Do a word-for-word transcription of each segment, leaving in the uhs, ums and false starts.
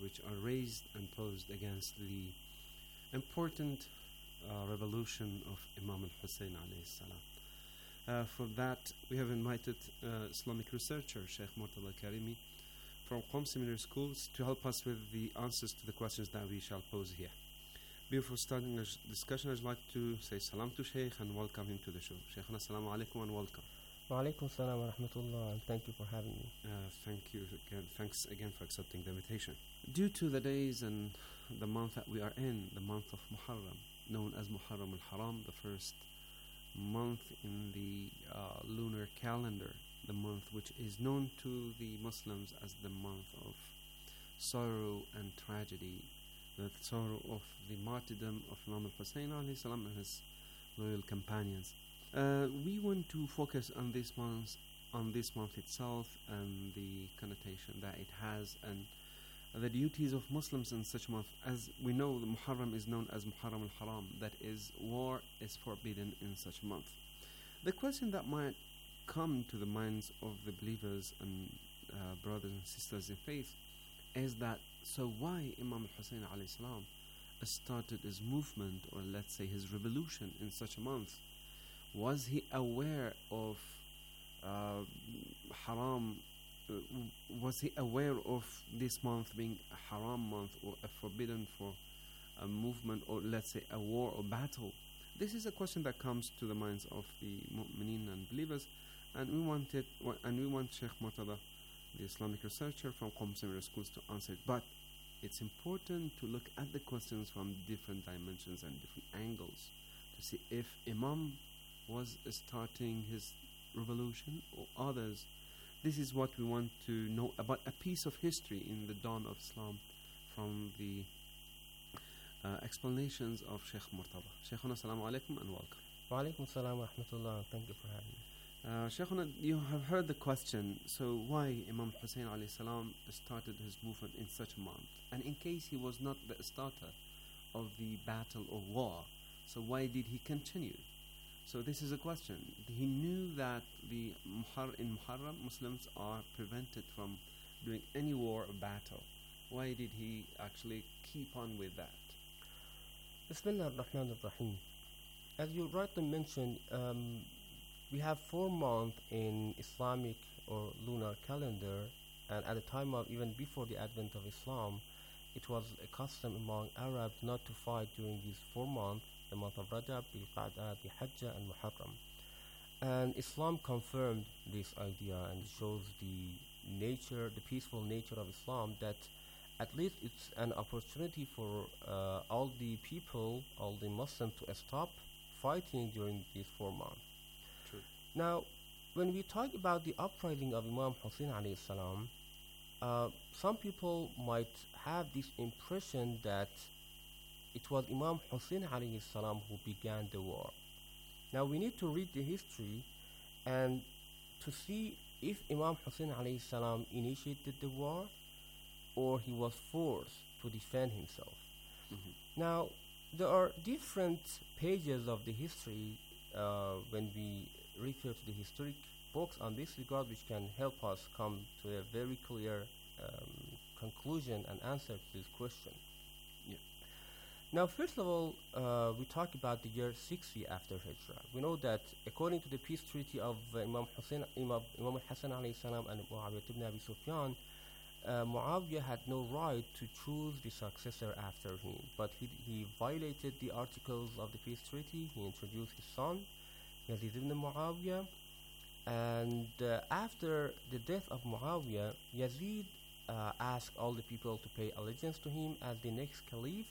which are raised and posed against the important uh, revolution of Imam al-Hussein alayhi salam. Uh, for that, we have invited uh, Islamic researcher Sheikh Murtada Karimi from Qom Seminary Schools to help us with the answers to the questions that we shall pose here. Before starting the discussion, I'd like to say salam to Sheikh and welcome him to the show. Sheikhana, assalamu alaikum and welcome. Wa alaikum salam wa rahmatullah, and thank you for having me. Uh, thank you again. Thanks again for accepting the invitation. Due to the days and the month that we are in, the month of Muharram, known as Muharram al-Haram, the first month in the uh, lunar calendar, the month which is known to the Muslims as the month of sorrow and tragedy, the sorrow of the martyrdom of Imam al-Hussein alayhi salam and his loyal companions. Uh, we want to focus on this month, on this month itself, and the connotation that it has, and the duties of Muslims in such a month. As we know, the Muharram is known as Muharram al-Haram, that is, war is forbidden in such a month. The question that might come to the minds of the believers and uh, brothers and sisters in faith is that, so why Imam al-Hussein alayhi salam started his movement, or let's say his revolution, in such a month? Was he aware of uh, haram? Uh, was he aware of this month being a haram month, or a forbidden for a movement, or let's say a war or battle? This is a question that comes to the minds of the mu'mineen and believers, and we wanted, and we want Sheikh Murtada, the Islamic researcher from Qom Seminary Schools, to answer it. But it's important to look at the questions from different dimensions and different angles to see if Imam was starting his revolution or others. This is what we want to know about a piece of history in the dawn of Islam from the uh, explanations of Sheikh Murtada. Sheikhuna, assalamu alaikum and welcome. Wa alaikum salam wa rahmatullah, and thank you for having me. Uh, Sheikhuna, you have heard the question, so why Imam Hussein alayhi salam started his movement in such a month? And in case he was not the starter of the battle or war, so why did he continue? So this is a question. He knew that the Muhar- in Muharram, Muslims are prevented from doing any war or battle. Why did he actually keep on with that? Bismillah ar-Rahman ar-Rahim. As you rightly mentioned, um, we have four months in Islamic or lunar calendar, and at the time of, even before the advent of Islam, it was a custom among Arabs not to fight during these four months, the month of Rajab, the Qa'dah, the Hajj, and Muharram. And Islam confirmed this idea and shows the nature, the peaceful nature of Islam, that at least it's an opportunity for uh, all the people, all the Muslims, to stop fighting during these four months. True. Now, when we talk about the uprising of Imam Hussein alayhi salam, uh, some people might have this impression that it was Imam Hussein alayhi salam who began the war. Now we need to read the history and to see if Imam Hussein alayhi salam initiated the war or he was forced to defend himself. Mm-hmm. Now there are different pages of the history uh, when we refer to the historic books on this regard, which can help us come to a very clear um, conclusion and answer to this question. Yeah. Now, first of all, uh, we talk about the year sixty after Hijrah. We know that according to the peace treaty of uh, Imam Hussein, Imam, Imam al-Hassan alayhi salam and Muawiyah ibn Abi Sufyan, uh, Muawiyah had no right to choose the successor after him, but he, he violated the articles of the peace treaty. He introduced his son, Yazid ibn Muawiyah, and uh, after the death of Muawiyah, Yazid uh, asked all the people to pay allegiance to him as the next caliph.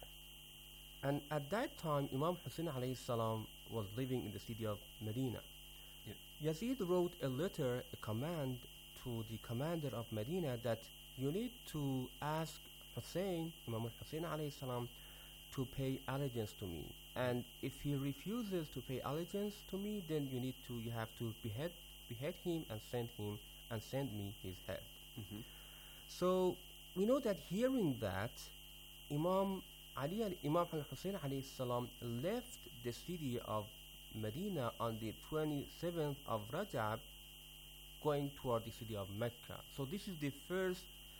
And at that time, Imam Hussein alayhi salam was living in the city of Medina. Yeah. Yazid wrote a letter, a command to the commander of Medina that you need to ask Hussein, Imam Hussein alayhi salam, to pay allegiance to me. And if he refuses to pay allegiance to me, then you need to, you have to behead, behead him and send him and send me his head. Mm-hmm. So we know that hearing that, Imam Ali, Imam al-Hussein alayhi salam left the city of Medina on the twenty-seventh of Rajab, going toward the city of Mecca. So this is the first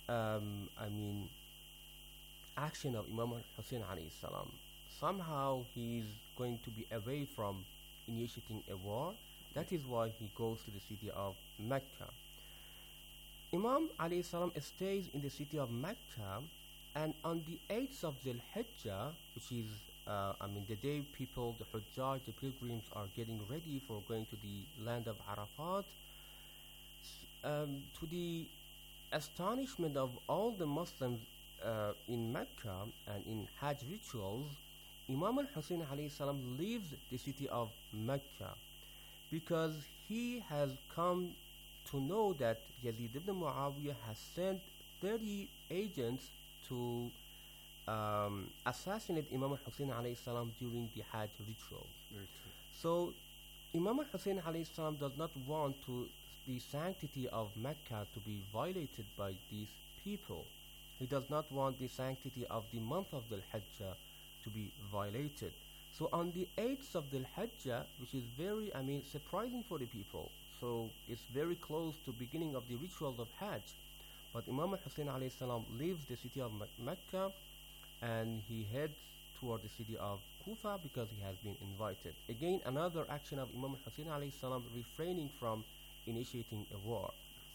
um, I mean, action of Imam Hussein alayhi salam. Somehow he's going to be away from initiating a war. That is why he goes to the city of Mecca. Imam alayhi salam stays in the city of Mecca, and on the eighth of Dhul Hijjah, which is, uh, I mean, the day people, the Hujjaj, the pilgrims are getting ready for going to the land of Arafat, um, to the astonishment of all the Muslims uh, in Mecca and in Hajj rituals, Imam al-Hussein alayhi salam leaves the city of Mecca because he has come to know that Yazid ibn Muawiyah has sent thirty agents to um, assassinate Imam al-Hussein alayhi salam during the Hajj ritual. Very true. So Imam al-Hussein alayhi salam does not want to the sanctity of Mecca to be violated by these people. He does not want the sanctity of the month of Dhul Hijjah to be violated. So on the eighth of Dhul Hijjah, which is very, I mean, surprising for the people, so it's very close to beginning of the rituals of Hajj. But Imam al-Hussein alayhi salam leaves the city of Me- Mecca and he heads toward the city of Kufa because he has been invited. Again, another action of Imam al-Hussein alayhi salam refraining from initiating a war.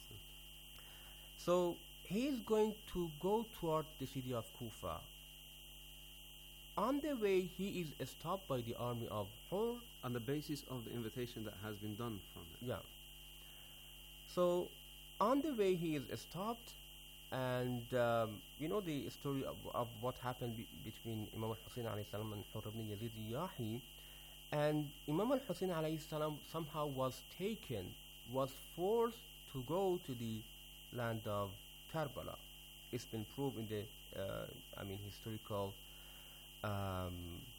So he is going to go toward the city of Kufa. On the way, he is stopped by the army of Hur. On the basis of the invitation that has been done from it. Yeah. So on the way, he is stopped, and um, you know the story of, of what happened be- between Imam al-Hussein alayhi salam and Hur ibn Yazid al-Yahi. And Imam al-Hussein alayhi salam somehow was taken, was forced to go to the land of Karbala. It's been proved in the, uh, I mean, historical um,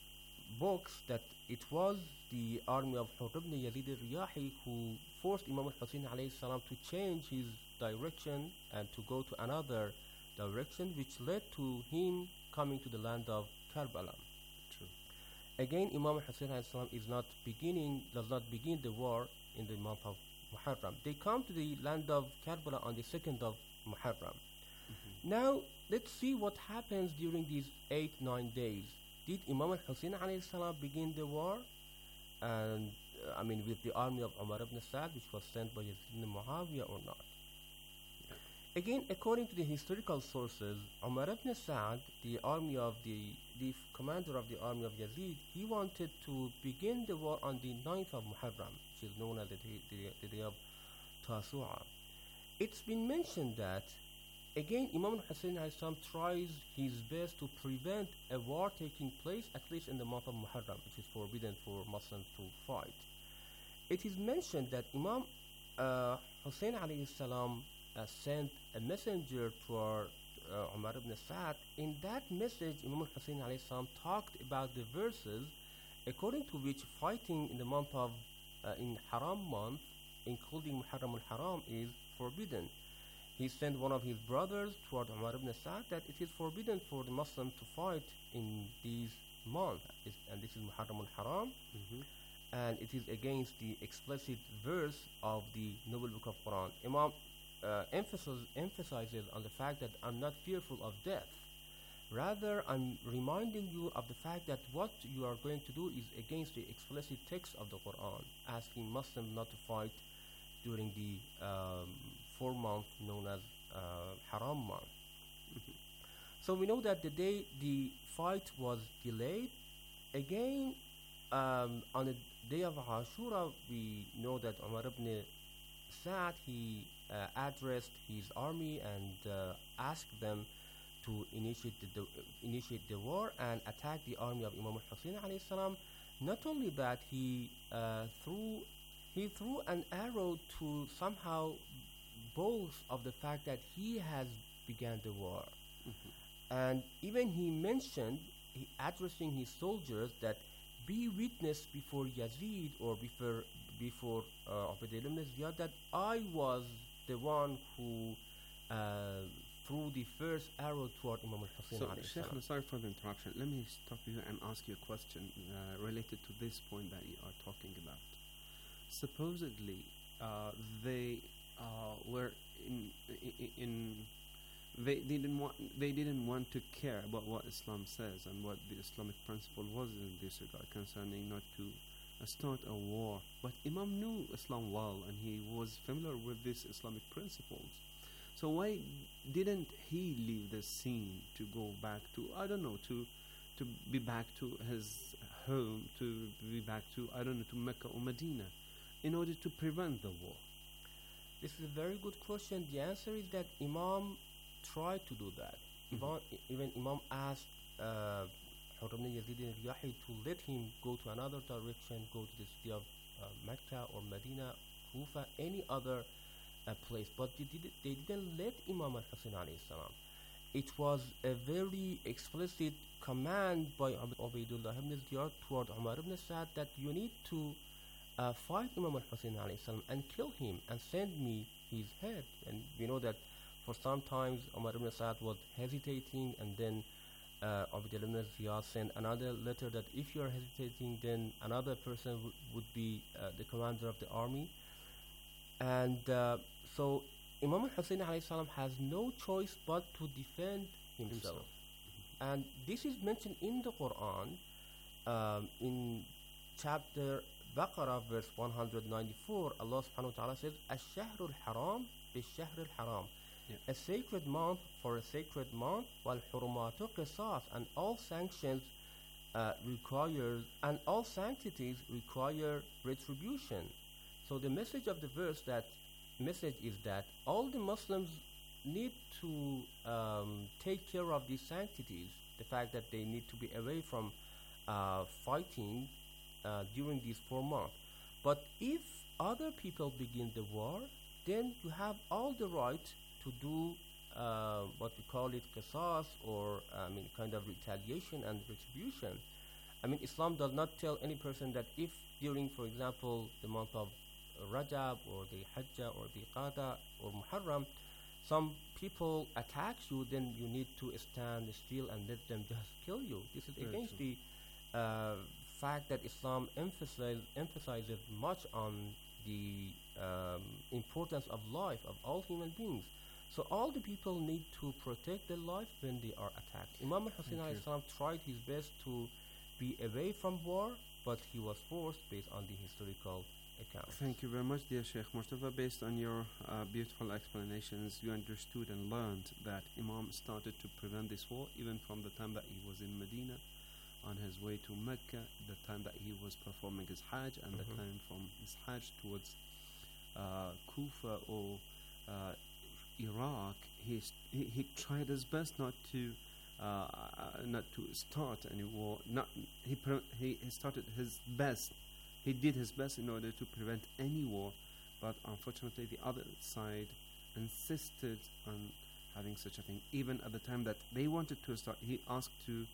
books that it was the army of Hur ibn Yazid al-Riyahi who forced Imam al-Hussein alayhi salam to change his direction and to go to another direction, which led to him coming to the land of Karbala. True. Again, Imam al-Hussein alayhi salam is not beginning, does not begin the war in the month of Muharram. They come to the land of Karbala on the second of Muharram. Mm-hmm. Now, let's see what happens during these eight, nine days. Did Imam al-Hussein alayhi salam begin the war? And, uh, I mean, with the army of Umar ibn Sa'd, which was sent by Yazid ibn Muawiyah or not? Yeah. Again, according to the historical sources, Umar ibn Sa'd, the army of the, the f- commander of the army of Yazid, he wanted to begin the war on the ninth of Muharram, which is known as the, day- the, the day of Tasu'a. It's been mentioned that again, Imam al-Hussein alayhi salam tries his best to prevent a war taking place, at least in the month of Muharram, which is forbidden for Muslims to fight. It is mentioned that Imam uh, Hussein alayhi salam uh, sent a messenger toward uh, Umar ibn Sa'd. In that message, Imam al-Hussein alayhi salam talked about the verses according to which fighting in the month of, uh, in Haram month, including Muharram al-Haram, is forbidden. He sent one of his brothers toward Umar ibn Sa'd that it is forbidden for the Muslims to fight in these months, and this is Muharram al-Haram, Mm-hmm. and it is against the explicit verse of the Noble Book of Quran. Imam uh, emphasizes, emphasizes on the fact that I'm not fearful of death. Rather, I'm reminding you of the fact that what you are going to do is against the explicit text of the Quran, asking Muslims not to fight during the um, four month known as uh, Haram month. Mm-hmm. So we know that the day the fight was delayed, again um, on the day of Ashura, we know that Umar ibn Sa'd, he uh, addressed his army and uh, asked them to initiate the, the initiate the war and attack the army of Imam al-Hussein alayhi salam. Not only that, he uh, threw he threw an arrow to somehow boast of the fact that he has began the war. Mm-hmm. And even he mentioned, he addressing his soldiers, that be witness before Yazid or before before uh, Ubaydullah ibn Ziyad that I was the one who uh, threw the first arrow toward Imam al-Hussein So, alayhi Sheikh, salam. I'm sorry for the interruption. Let me stop you and ask you a question uh, related to this point that you are talking about. Supposedly, uh, they uh, were in, in in they didn't want they didn't want to care about what Islam says and what the Islamic principle was in this regard concerning not to uh, start a war. But Imam knew Islam well and he was familiar with these Islamic principles. So why didn't he leave the scene to go back to, I don't know, to to be back to his home, to be back to, I don't know, to Mecca or Medina in order to prevent the war? This is a very good question. The answer is that Imam tried to do that. Mhm. Imam, even Imam asked uh, Hurr ibn Yazid al-Riyahi to let him go to another direction, go to the city of uh, Mecca or Medina, Kufa, any other uh, place. But they, did, they didn't let Imam al-Hussein alayhi salam. It was a very explicit command by Ubaydullah ibn Ziyad toward Umar ibn Sa'd that you need to uh, fight Imam al-Hussein alayhi salam and kill him and send me his head. And we know that for some times Umar ibn Sa'd was hesitating, and then uh, Ubaydullah ibn Ziyad sent another letter that if you are hesitating, then another person w- would be uh, the commander of the army. And uh, so Imam al-Hussein alayhi salam has no choice but to defend himself. Himself. And this is mentioned in the Quran um, in chapter Baqarah verse one ninety-four. Allah subhanahu wa ta'ala says, "Ash-shahrul haram bish-shahril haram." Yeah. A sacred month for a sacred month, wal hurumatu qisas, and all sanctions uh, require and all sanctities require retribution. So the message of the verse that message is that all the Muslims need to um, take care of these sanctities. The fact that they need to be away from uh, fighting uh, during these four months. But if other people begin the war, then you have all the right to do uh, what we call it qisas, or I mean kind of retaliation and retribution. I mean, Islam does not tell any person that if during, for example, the month of Rajab or the Hajj or the Qada or Muharram, some people attack you, then you need to stand still and let them just kill you. This is Very against true. the uh, fact that Islam emphasize, emphasizes much on the um, importance of life of all human beings. So all the people need to protect their life when they are attacked. Imam al-Hussein Thank you. alayhi salam tried his best to be away from war, but he was forced based on the historical accounts. Thank you very much, dear Sheikh Mustafa. Based on your uh, beautiful explanations, you understood and learned that Imam started to prevent this war even from the time that he was in Medina, on his way to Mecca, the time that he was performing his Hajj, and the Mhm. time from his Hajj towards uh, Kufa or uh, Iraq. He, st- he he tried his best not to uh, uh, not to start any war. Not he pre- he he started his best. He did his best in order to prevent any war, but unfortunately the other side insisted on having such a thing. Even at the time that they wanted to start, he asked to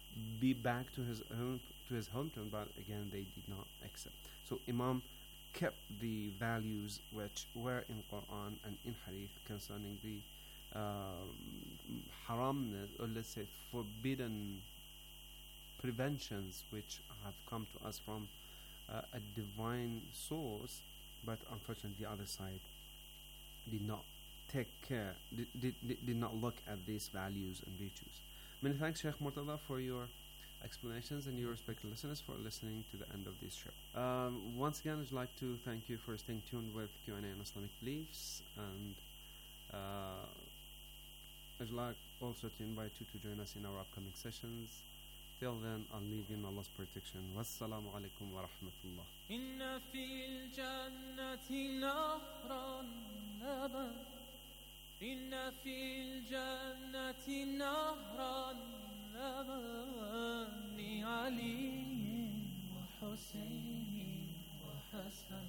be back to his home to his hometown, but again they did not accept. So Imam kept the values which were in Quran and in Hadith concerning the um, haramness, or let's say forbidden preventions which have come to us from uh, a divine source, but unfortunately the other side did not take care, did, did, did did not look at these values and virtues. Many thanks, Sheikh Murtada, for your explanations, and your respected listeners for listening to the end of this show. Um, once again, I'd like to thank you for staying tuned with Q and A on Islamic beliefs, and uh, I'd like also to invite you to join us in our upcoming sessions. Till then, I'll leave you in Allah's protection. Wassalamu alaikum wa rahmatullah. إن في الجنة نهرا لبن إن في الجنة نهرا لبن لعلي وحسين وحسن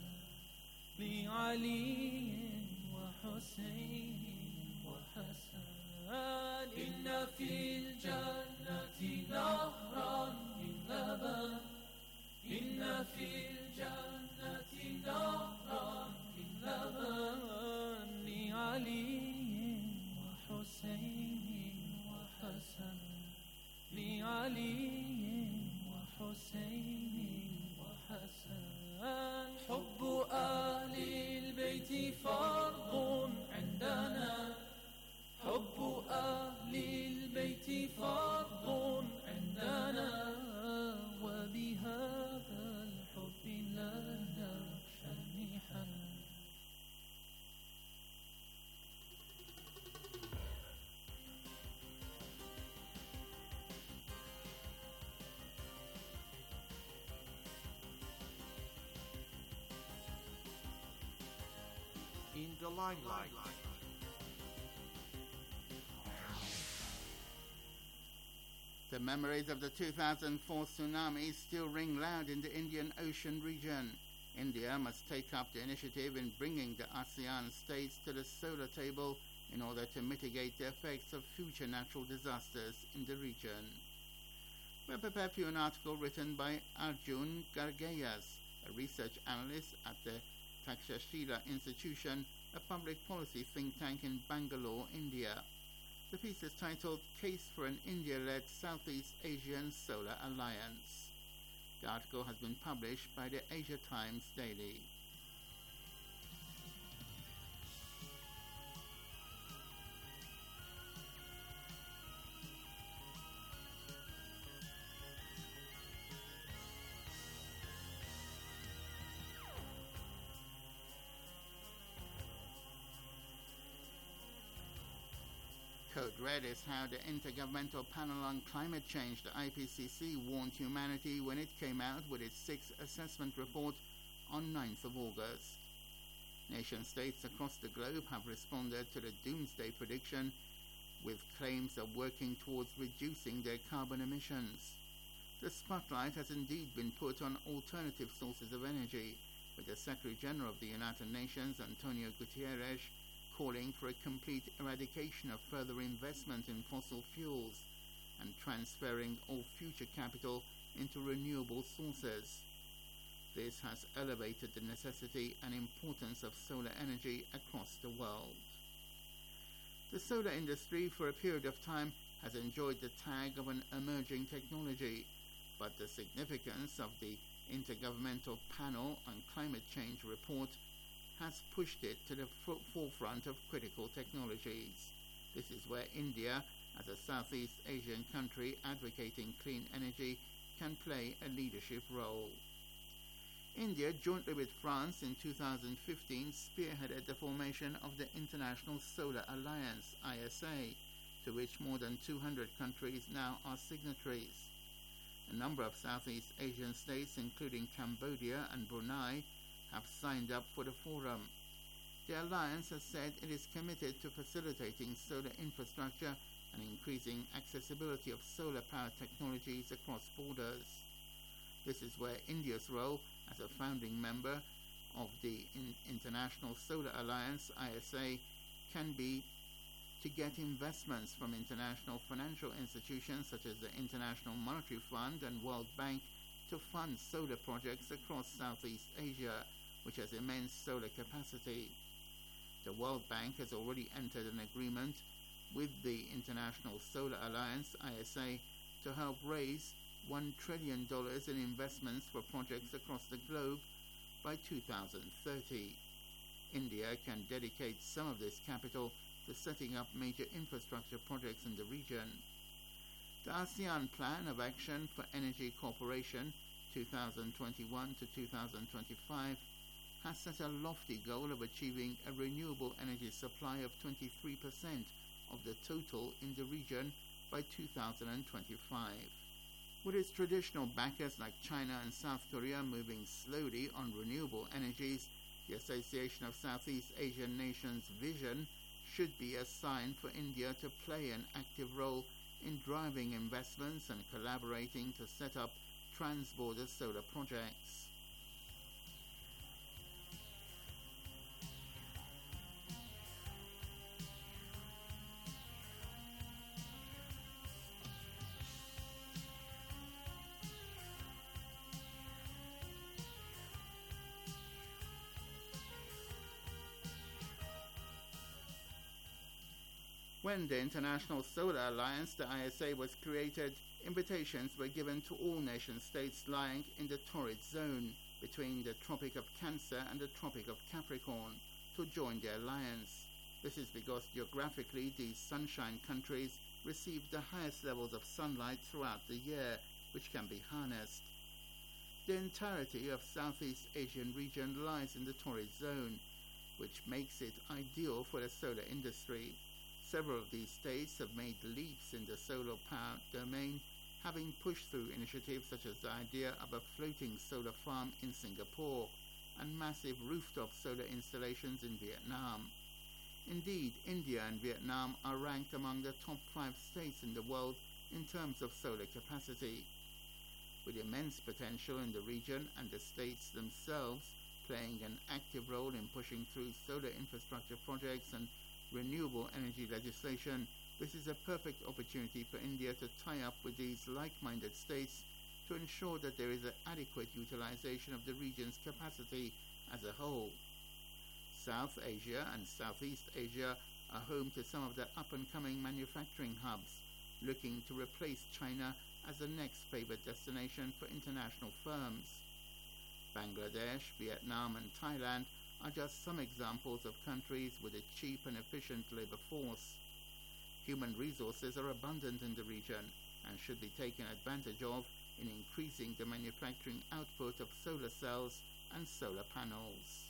لعلي وحسين وحسن إن في الجنة نهرا من لبن إن في الجنة نهرا من لبن لعلي وحسين وحسن لعلي وحسين وحسن حب أهل البيت فرض عندنا حب فرض عندنا وبهذا الحب لا نخشى المحن. In the limelight. The memories of the two thousand four tsunami still ring loud in the Indian Ocean region. India must take up the initiative in bringing the ASEAN states to the solar table in order to mitigate the effects of future natural disasters in the region. We're prepared for an article written by Arjun Gargayas, a research analyst at the Takshashila Institution, a public policy think tank in Bangalore, India. The piece is titled Case for an India-led Southeast Asian Solar Alliance. The article has been published by the Asia Times Daily. Code Red is how the Intergovernmental Panel on Climate Change, the I P C C, warned humanity when it came out with its sixth assessment report on ninth of August. Nation-states across the globe have responded to the doomsday prediction with claims of working towards reducing their carbon emissions. The spotlight has indeed been put on alternative sources of energy, with the Secretary-General of the United Nations, Antonio Guterres, calling for a complete eradication of further investment in fossil fuels and transferring all future capital into renewable sources. This has elevated the necessity and importance of solar energy across the world. The solar industry for a period of time has enjoyed the tag of an emerging technology, but the significance of the Intergovernmental Panel on Climate Change report has pushed it to the f- forefront of critical technologies. This is where India, as a Southeast Asian country advocating clean energy, can play a leadership role. India, jointly with France in two thousand fifteen, spearheaded the formation of the International Solar Alliance, I S A, to which more than two hundred countries now are signatories. A number of Southeast Asian states, including Cambodia and Brunei, have signed up for the forum. The alliance has said it is committed to facilitating solar infrastructure and increasing accessibility of solar power technologies across borders. This is where India's role as a founding member of the in- International Solar Alliance, I S A, can be to get investments from international financial institutions such as the International Monetary Fund and World Bank to fund solar projects across Southeast Asia, which has immense solar capacity. The World Bank has already entered an agreement with the International Solar Alliance, I S A, to help raise one trillion dollars in investments for projects across the globe by two thousand thirty. India can dedicate some of this capital to setting up major infrastructure projects in the region. The ASEAN Plan of Action for Energy Cooperation two thousand twenty-one to two thousand twenty-five has set a lofty goal of achieving a renewable energy supply of twenty-three percent of the total in the region by two thousand twenty-five. With its traditional backers like China and South Korea moving slowly on renewable energies, the Association of Southeast Asian Nations vision should be a sign for India to play an active role in driving investments and collaborating to set up trans-border solar projects. When the International Solar Alliance, the I S A, was created, invitations were given to all nation-states lying in the torrid zone between the Tropic of Cancer and the Tropic of Capricorn to join the alliance. This is because geographically these sunshine countries receive the highest levels of sunlight throughout the year, which can be harnessed. The entirety of Southeast Asian region lies in the torrid zone, which makes it ideal for the solar industry. Several of these states have made leaps in the solar power domain, having pushed through initiatives such as the idea of a floating solar farm in Singapore and massive rooftop solar installations in Vietnam. Indeed, India and Vietnam are ranked among the top five states in the world in terms of solar capacity. With immense potential in the region and the states themselves playing an active role in pushing through solar infrastructure projects and renewable energy legislation, this is a perfect opportunity for India to tie up with these like-minded states to ensure that there is an adequate utilization of the region's capacity as a whole. South Asia and Southeast Asia are home to some of the up-and-coming manufacturing hubs, looking to replace China as the next favored destination for international firms. Bangladesh, Vietnam and Thailand are just some examples of countries with a cheap and efficient labor force. Human resources are abundant in the region and should be taken advantage of in increasing the manufacturing output of solar cells and solar panels.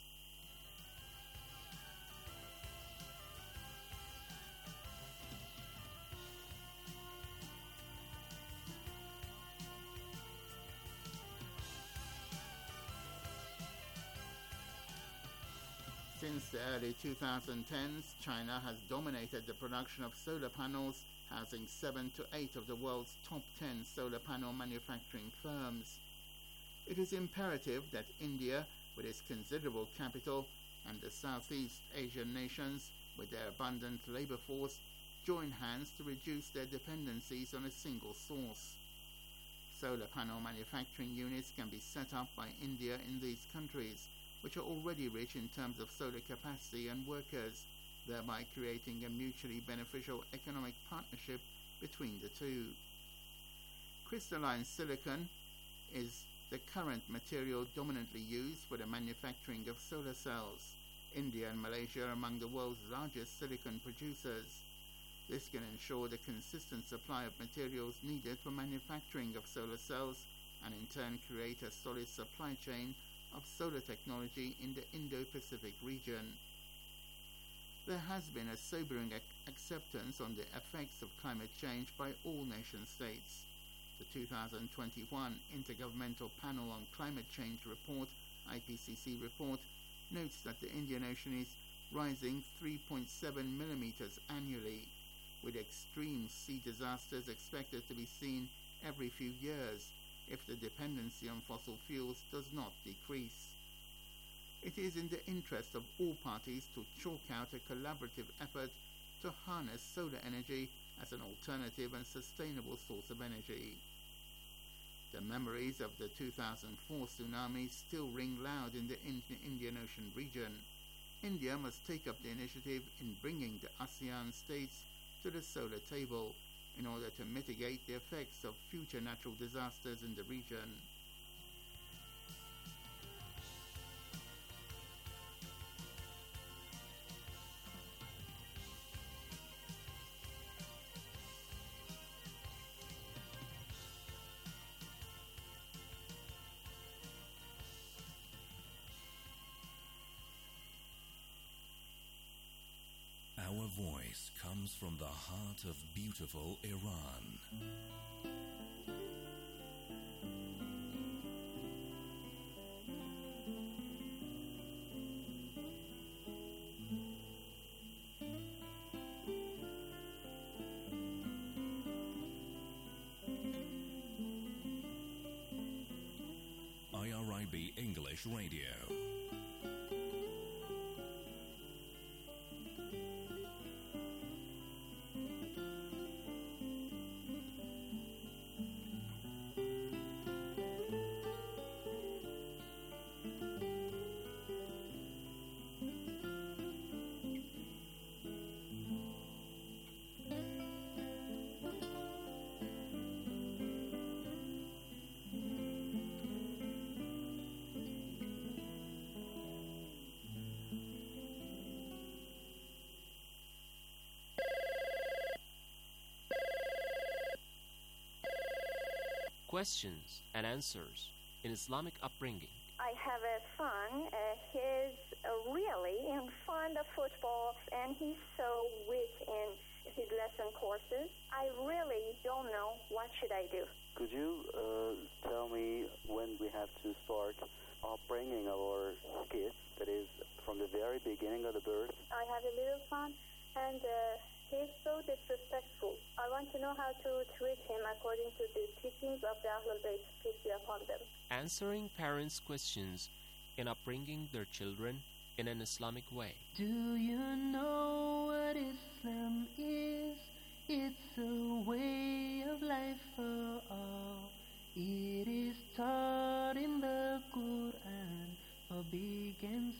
Since the early twenty tens, China has dominated the production of solar panels, housing seven to eight of the world's top ten solar panel manufacturing firms. It is imperative that India, with its considerable capital, and the Southeast Asian nations, with their abundant labor force, join hands to reduce their dependencies on a single source. Solar panel manufacturing units can be set up by India in these countries, which are already rich in terms of solar capacity and workers, thereby creating a mutually beneficial economic partnership between the two. Crystalline silicon is the current material dominantly used for the manufacturing of solar cells. India and Malaysia are among the world's largest silicon producers. This can ensure the consistent supply of materials needed for manufacturing of solar cells and in turn create a solid supply chain of solar technology in the Indo-Pacific region. There has been a sobering ac- acceptance on the effects of climate change by all nation states. The two thousand twenty-one Intergovernmental Panel on Climate Change report, I P C C report, notes that the Indian Ocean is rising three point seven millimeters annually, with extreme sea disasters expected to be seen every few years if the dependency on fossil fuels does not decrease. It is in the interest of all parties to chalk out a collaborative effort to harness solar energy as an alternative and sustainable source of energy. The memories of the two thousand four tsunami still ring loud in the Indian Ocean region. India must take up the initiative in bringing the ASEAN states to the solar table in order to mitigate the effects of future natural disasters in the region. Our voice comes from the heart of beautiful Iran. I R I B English Radio. questions and answers in Islamic upbringing. I have a son. Uh, he's uh, really in fond of football, and he's so weak in his lesson courses. I really don't know what should I do. Could you uh, tell me when we have to start upbringing our kids, that is, from the very beginning of the birth? I have a little son, and uh, he's so disrespectful. I want to know how to treat him according to the teachings of the Ahlul Bayt, peace be upon them. Answering parents' questions in upbringing their children in an Islamic way. Do you know what Islam is? It's a way of life for all. It is taught in the Quran for big and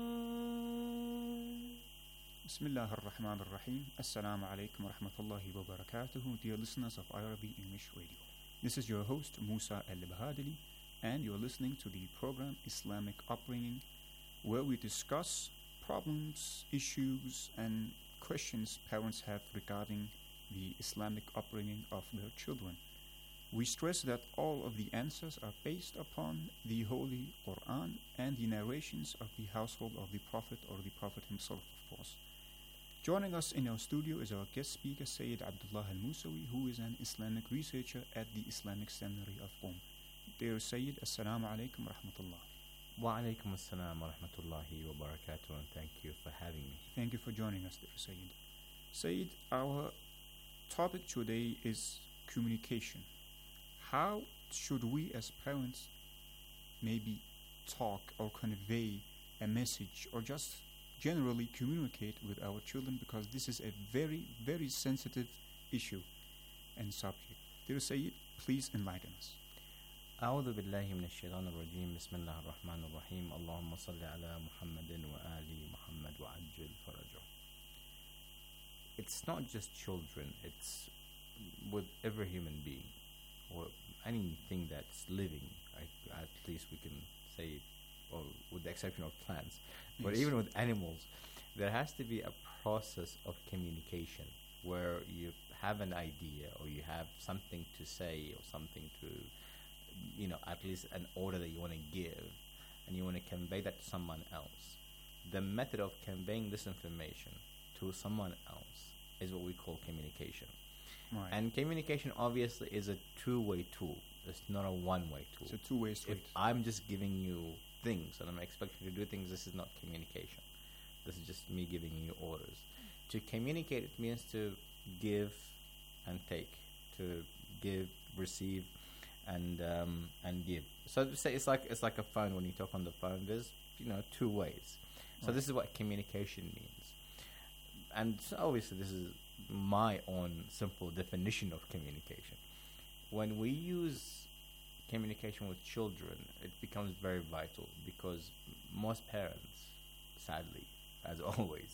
small. Bismillah ar-Rahman ar-Rahim. Assalamu alaikum wa rahmatullahi wa barakatuhu. Dear listeners of I R B English Radio. This is your host Musa Al-Bahadili, and you're listening to the program Islamic Upbringing, where we discuss problems, issues, and questions parents have regarding the Islamic upbringing of their children. We stress that all of the answers are based upon the Holy Quran and the narrations of the household of the Prophet, or the Prophet himself, of course. Joining us in our studio is our guest speaker, Sayyid Abdullah Al-Musawi, who is an Islamic researcher at the Islamic Seminary of Qom. Dear Sayyid, Assalamu alaikum wa rahmatullah. Wa alaikum assalam wa rahmatullahi wa barakatuh, and thank you for having me. Thank you for joining us, dear Sayyid. Sayyid, our topic today is communication. How should we as parents maybe talk or convey a message, or just generally communicate with our children, because this is a very, very sensitive issue and subject. Dear Sayyid, please enlighten us. أعوذ بالله من الشيطان الرجيم بسم الله الرحمن الرحيم اللهم صل على محمد وآل محمد وعجل فرجه. It's not just children, it's with every human being or anything that's living, I, at least we can say, or with the exception of plants, but Yes. even with animals, there has to be a process of communication where you have an idea, or you have something to say, or something to, you know, at least an order that you want to give, and you want to convey that to someone else. The method of conveying this information to someone else is what we call communication. Right. And communication obviously is a two-way tool. It's not a one-way tool. It's a two-way street. If I'm just giving you things and I'm expecting you to do things, this is not communication. This is just me giving you orders. To communicate, it means to give and take, to give, receive, and um, and give. So to say, it's like it's like a phone. When you talk on the phone, there's, you know, two ways. So Right. this is what communication means. And so obviously, this is my own simple definition of communication. When we use communication with children, it becomes very vital, because most parents, sadly, as always,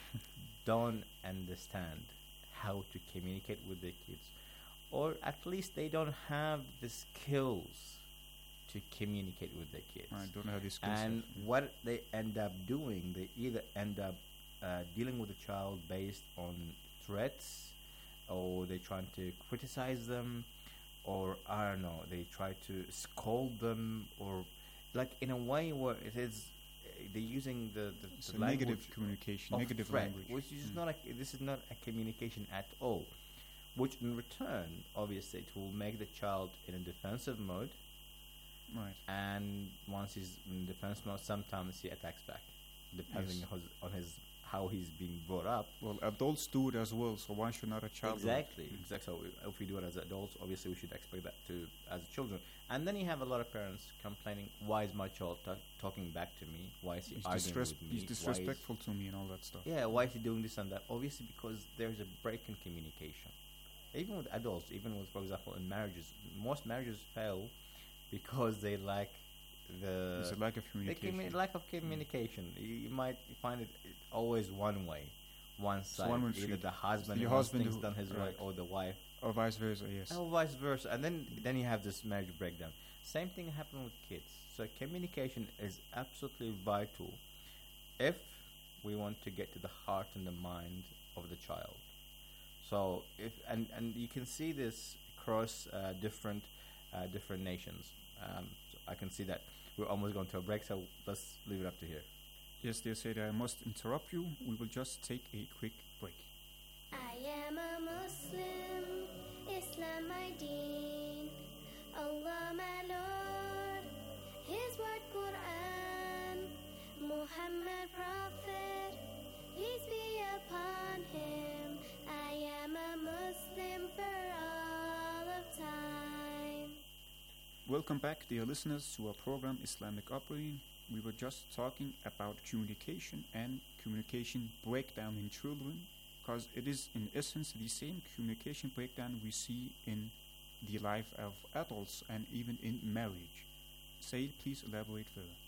don't understand how to communicate with their kids, or at least they don't have the skills to communicate with their kids. I don't have this And what they end up doing, they either end up uh, dealing with the child based on threats, or they're trying to criticize them, or I don't know, they try to scold them, or like in a way where it is uh, they're using the, the, It's the a language negative communication, of negative threat, language. which is Mm. not a, this is not a communication at all. Which in return, obviously, it will make the child in a defensive mode. Right. And once he's in defense mode, sometimes he attacks back, depending Yes. on his, on his how he's being brought up. Well, adults do it as well, so why should not a child do it? Exactly, exactly. So if- if we do it as adults, obviously we should expect that to as children. And then you have a lot of parents complaining, "Why is my child ta- talking back to me? Why is he He's, arguing disres- with me? he's Why is- disrespectful to me and all that stuff. Yeah, why is he doing this and that?" Obviously, because there's a break in communication. Even with adults, even with, for example, in marriages, most marriages fail because they lack the It's a lack of the communication. commu- lack of communication. You, you might find it always one way, one side. one way Either street. the husband The wants husband things who- done his way, right. or the wife, Or vice versa, yes. or vice versa. And then then you have this marriage breakdown. Same thing happen with kids. So communication is absolutely vital if we want to get to the heart and the mind of the child. So if and and you can see this across uh, different uh, different nations. Um, so I can see that we're almost going to a break, so let's leave it up to here. Yes, dear Sayyid, I must interrupt you. We will just take a quick break. I am a Muslim, Islam my deen, Allah my Lord, His word Quran, Muhammad Prophet, peace be upon him. I am a Muslim for all of time. Welcome back, dear listeners, to our program Islamic Upbringing. We were just talking about communication and communication breakdown in children, because it is in essence the same communication breakdown we see in the life of adults and even in marriage. Said, please elaborate further.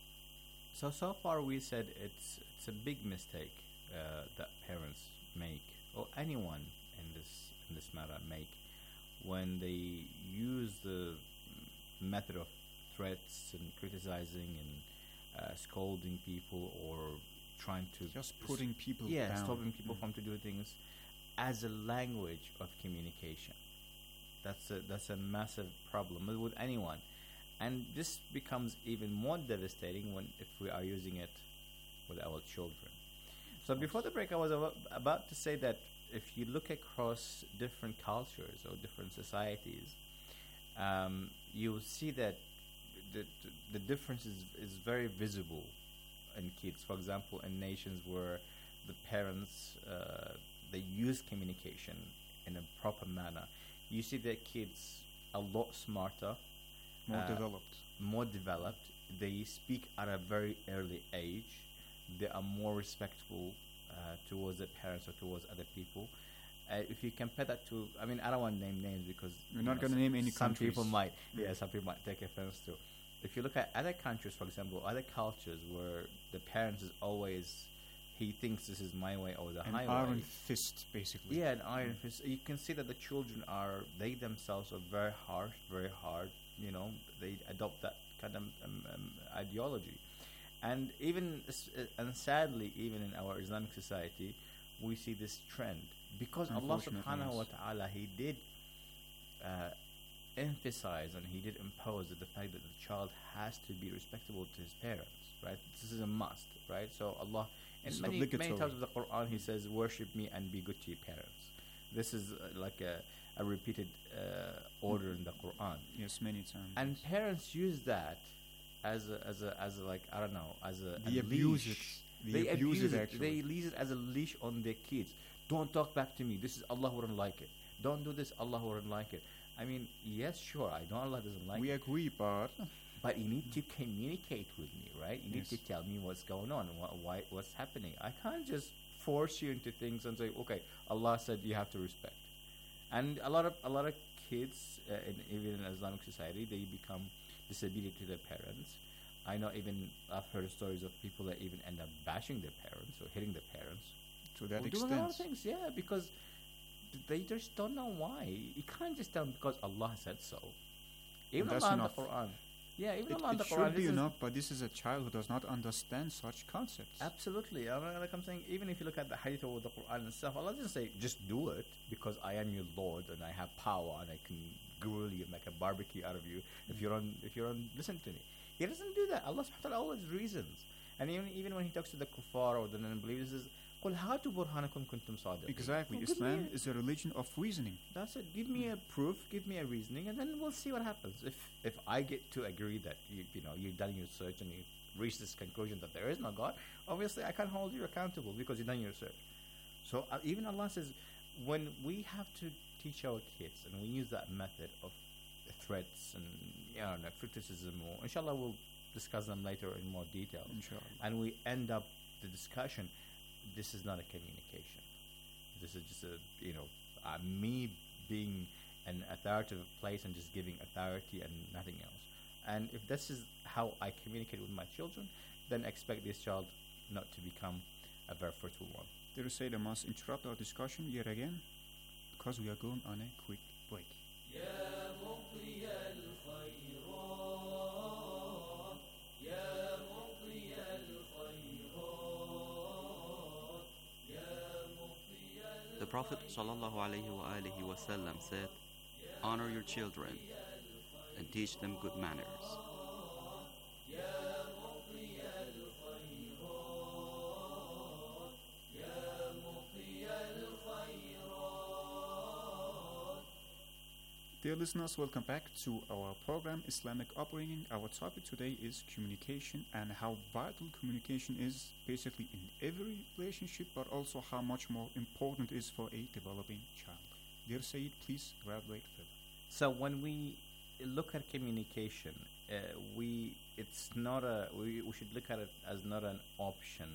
So so far we said it's it's a big mistake uh, that parents make, or anyone in this in this matter make, when they use the method of threats and criticizing and uh, scolding people, or trying to just putting people yeah down. stopping people Mm. from to do things as a language of communication. That's a that's a massive problem with- with anyone, and this becomes even more devastating when if we are using it with our children. So before the break, I was abo- about to say that if you look across different cultures or different societies, um, you will see that the, the difference is, is very visible in kids. For example, in nations where the parents uh, they use communication in a proper manner, you see their kids a lot smarter, More uh, developed. more developed. They speak at a very early age. They are more respectful uh, towards their parents or towards other people. Uh, if you compare that to, I mean, I don't want to name names because We're you not know, gonna s- name any Some countries. people might, Mm. yeah, some people might take offense to. If you look at other countries, for example, other cultures where the parents is always, he thinks this is my way or the An highway. iron fist, basically. Yeah, an iron fist. You can see that the children are, they themselves are very harsh, very hard. You know, they adopt that kind of um, um, ideology, and even s- uh, and sadly, even in our Islamic society, we see this trend because Allah Unfortunately, Subhanahu wa yes. Taala He did uh, emphasize and He did impose that the fact that the child has to be respectable to his parents. Right, this is a must. Right, so Allah. This is In many, many obligatory. times of the Quran, He says, "Worship me and be good to your parents." This is uh, like a, a repeated uh, order in the Quran, Yes, many times. and parents use that as a, as a, as a, like I don't know, as a, They a abuse leash. it. They They abuse abuse it, it. actually. They use it as a leash on their kids. Don't talk back to me. This is Allah wouldn't like it. Don't do this. Allah wouldn't like it. I mean, yes, sure. I know Allah doesn't like we it. agree, but But you need to communicate with me, right? You need Yes. to tell me what's going on, wh- why, what's happening. I can't just force you into things and say, okay, Allah said you have to respect. And a lot of a lot of kids, uh, in, even in Islamic society, they become disobedient to their parents. I know even I've heard stories of people that even end up bashing their parents or hitting their parents. to that Or doing a lot of extent. things, yeah, because they just don't know why. You can't just tell them because Allah said so. Even that's Allah in the enough. Quran. Yeah, even It, Allah in it the should Quran. be this is- enough, but this is a child who does not understand such concepts. Absolutely. I mean, like I'm saying, even if you look at the hadith or the Quran and stuff, Allah doesn't say, just do it because I am your Lord and I have power and I can grill you and make a barbecue out of you if you don't, if you don't listen to me. He doesn't do that. Allah subhanahu wa ta'ala always reasons. And even, even when he talks to the kuffar or the non-believers, he says, قُلْ هَاتُوا بُرْهَانَكُمْ كُنْتُمْ صَادِقِينَ. Exactly. Well, give me Islam a- is a religion of reasoning. That's it. Give me a proof, give me a reasoning, and then we'll see what happens. If if I get to agree that you you know you've done your search and you reached this conclusion that there is no God, obviously I can't hold you accountable because you've done your search. So uh, even Allah says, when we have to teach our kids and we use that method of threats and you know criticism, or inshallah we'll discuss them later in more detail, Inshallah. and we end up the discussion. This is not a communication. This is just a, you know, uh, me being an authoritative place and just giving authority and nothing else. And if this is how I communicate with my children, then expect this child not to become a very fruitful one. Dear Sayyid, I must interrupt our discussion yet again because we are going on a quick break. The Prophet sallallahu alaihi wasallam said, "Honor your children. and teach them good manners. Dear listeners, welcome back to our program Islamic Upbringing. Our topic today is communication and how vital communication is basically in every relationship, but also how much more important it is for a developing child. Dear Saeed, please elaborate further. So when we look at communication, uh, we it's not a we, we should look at it as not an option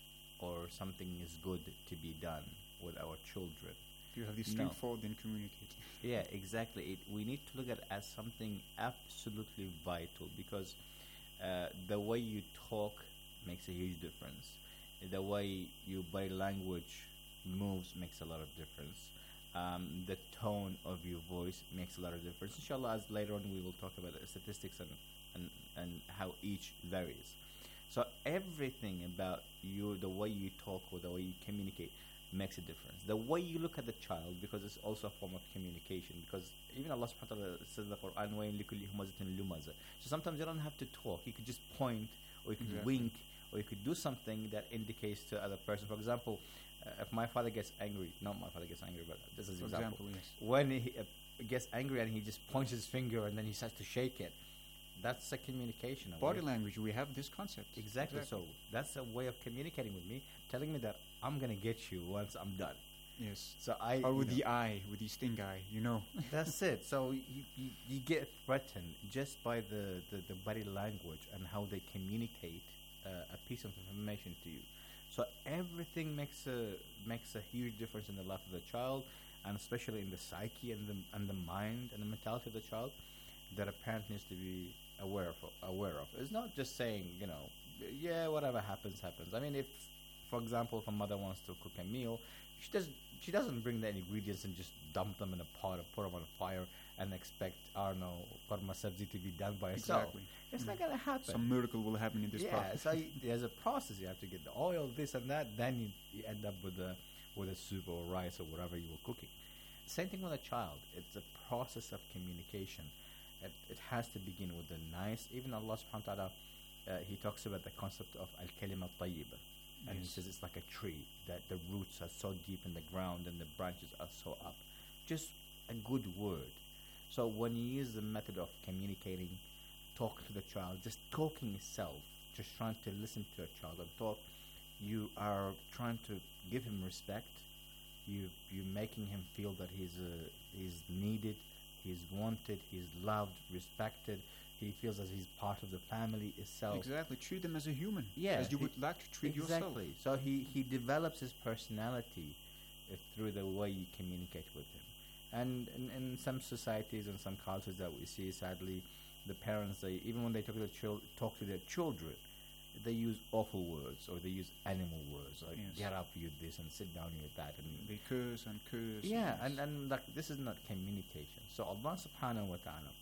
or something is good to be done with our children. If you have the No. strength for it, then communicate. Yeah, exactly. It, we need to look at it as something absolutely vital because uh, the way you talk makes a huge difference. The way your body language moves makes a lot of difference. Um, the tone of your voice makes a lot of difference. Inshallah, as later on we will talk about the statistics and, and, and how each varies. So everything about you, the way you talk or the way you communicate makes a difference. The way you look at the child, because it's also a form of communication, because even Allah subhanahu wa ta'ala says in the Quran, وَإِن لِكُلِّ هُمَزَةٍ لُمَزَةٍ. So sometimes you don't have to talk. You could just point, or you could Exactly. wink, or you could do something that indicates to other person. For example, uh, if my father gets angry, not my father gets angry, but this is For an example. example, yes. When he uh, gets angry and he just points his finger and then he starts to shake it, that's a communication. a Body way- language, we have this concept. Exactly. So that's a way of communicating with me, telling me that I'm gonna get you once I'm done. Yes. So I. Or you with know, the eye, with the sting eye, you know. That's it. So you, you, you get threatened just by the, the, the body language and how they communicate uh, a piece of information to you. So everything makes a makes a huge difference in the life of the child, and especially in the psyche and the and the mind and the mentality of the child, that a parent needs to be aware of. Aware of. It's not just saying, you know, yeah, whatever happens happens. I mean, if, for example, if a mother wants to cook a meal, she does she doesn't bring the ingredients and just dump them in a pot or put them on a fire and expect, I don't know, korma sabzi to be done by herself. Exactly. It's Mm. not gonna happen. Some miracle will happen in this yeah, process. so you, there's a process. You have to get the oil, this and that. Then you, you end up with a with a soup or rice or whatever you were cooking. Same thing with a child. It's a process of communication. It, it has to begin with the nice. Even Allah subhanahu wa ta'ala, uh, he talks about the concept of al-kalima tayyiba. And he Yes. says it's like a tree, that the roots are so deep in the ground and the branches are so up. Just a good word. So when you use the method of communicating, talk to the child, just talking itself, just trying to listen to a child and talk, you are trying to give him respect. You you're making him feel that he's uh, he's needed, he's wanted, he's loved, respected. He feels as he's part of the family itself. Exactly. Treat them as a human. Yeah, As you he- would like to treat yourself. exactly. So he, he develops his personality uh, through the way you communicate with him. And in, in some societies and some cultures that we see, sadly, the parents, they even when they talk to, their chil- talk to their children, they use awful words or they use animal words like Yes. get up, you this, and sit down, you that. And They curse and curse. yeah, yes. and, and like this is not communication. So Allah subhanahu wa ta'ala,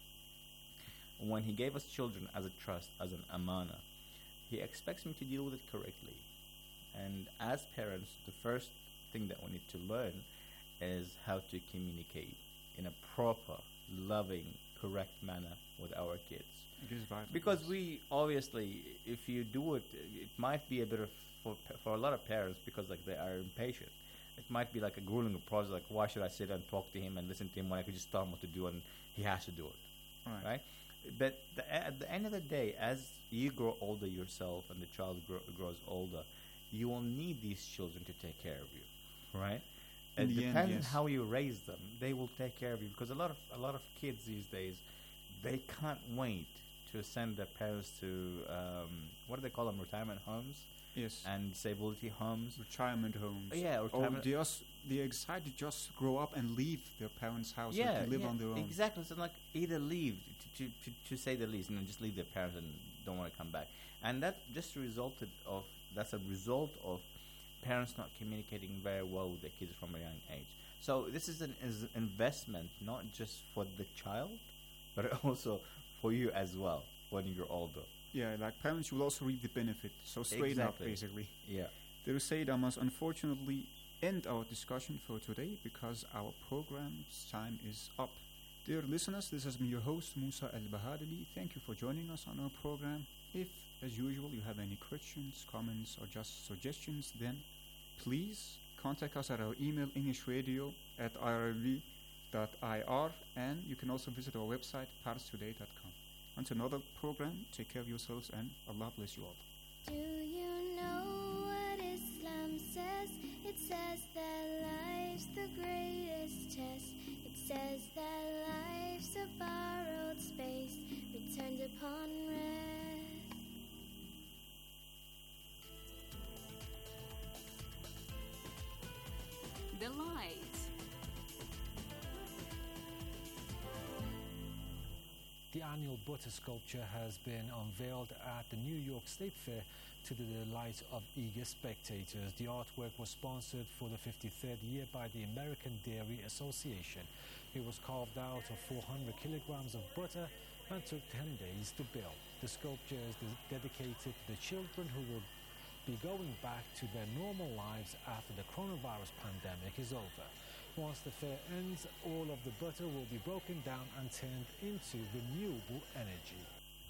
when He gave us children as a trust, as an amana, He expects me to deal with it correctly. And as parents, the first thing that we need to learn is how to communicate in a proper, loving, correct manner with our kids. It is vital. Because yes. we obviously, if you do it, it might be a bit of for for a lot of parents because like they are impatient. It might be like a grueling process. Like, why should I sit and talk to him and listen to him when I could just tell him what to do and he has to do it, Right. right? But the, at the end of the day, as you grow older yourself and the child grow, grows older, you will need these children to take care of you, right? In It the end, depends yes. on how you raise them. They will take care of you because a lot of a lot of kids these days, they can't wait to send their parents to um, what do they call them? Retirement homes. Yes. And disability homes. Retirement homes. Yeah, Or retirement- they just they're excited to just grow up and leave their parents' house or Yeah, to live yeah, on their own. exactly. So like either leave to, to, to, to say the least, and then just leave their parents and don't want to come back. And that just resulted of that's a result of parents not communicating very well with their kids from a young age. So this is an is investment not just for the child, but also for you as well when you're older. Yeah, like parents will also reap the benefit. So straight Exactly. up, basically. Yeah. There said I must unfortunately end our discussion for today because our program's time is up. Dear listeners, this has been your host Musa Al Bahadili. Thank you for joining us on our program. If, as usual, you have any questions, comments, or just suggestions, then please contact us at our email englishradio at i r l b dot i r, and you can also visit our website pars today dot com. Until another program, take care of yourselves and Allah bless you all. Do you know what Islam says? It says that life's the greatest test. It says that life's a borrowed space, returned upon rest. The light. The annual butter sculpture has been unveiled at the New York State Fair to the delight of eager spectators. The artwork was sponsored for the fifty-third year by the American Dairy Association. It was carved out of four hundred kilograms of butter and took ten days to build. The sculpture is de- dedicated to the children who will be going back to their normal lives after the coronavirus pandemic is over. Once the fair ends, all of the butter will be broken down and turned into renewable energy.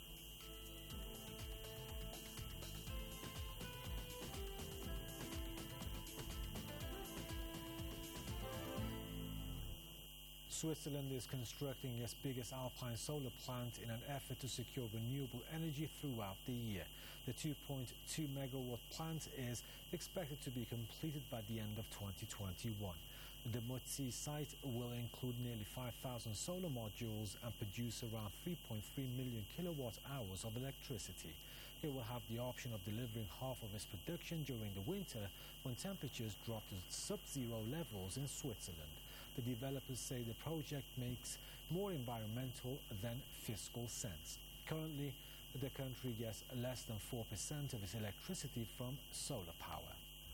Switzerland is constructing its biggest alpine solar plant in an effort to secure renewable energy throughout the year. The two point two megawatt plant is expected to be completed by the end of twenty twenty-one. The Mutsi site will include nearly five thousand solar modules and produce around three point three million kilowatt hours of electricity. It will have the option of delivering half of its production during the winter when temperatures drop to sub-zero levels in Switzerland. The developers say the project makes more environmental than fiscal sense. Currently, the country gets less than four percent of its electricity from solar power.